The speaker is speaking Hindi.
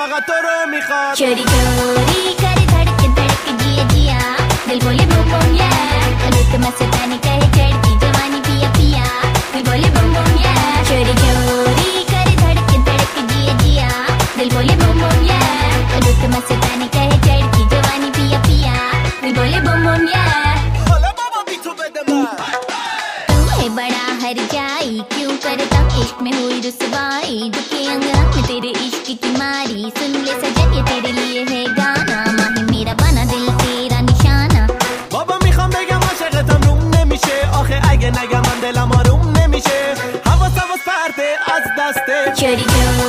فقط تو رو میخواد. چوری چوری کاری धड़क धड़क जिया जिया दिल बोले बम बम या रुत मस्तानी कहे चढ़ती जवानी पिया पिया दिल बोले बम बम या चोरी चोरी करी धड़क धड़क जिया जिया दिल बोले बम बम या रुत मस्तानी कहे चढ़ती जवानी पिया पिया दिल बोले बम बम या حالا بابا بی تو بده من. तू है बड़ा हर जाई क्यों करता इश्क में हुई रुसवाई दुखे अंग में तेरे इश्क की मारी सुन ले सजन ये तेरे लिए है गाना माही मेरा बना दिल तेरा निशाना بابا میخوام بگم عاشقتم روم نمیشه آخه اگه نگم من دلم آروم نمیشه حواس پرته از دسته चोरी चोरी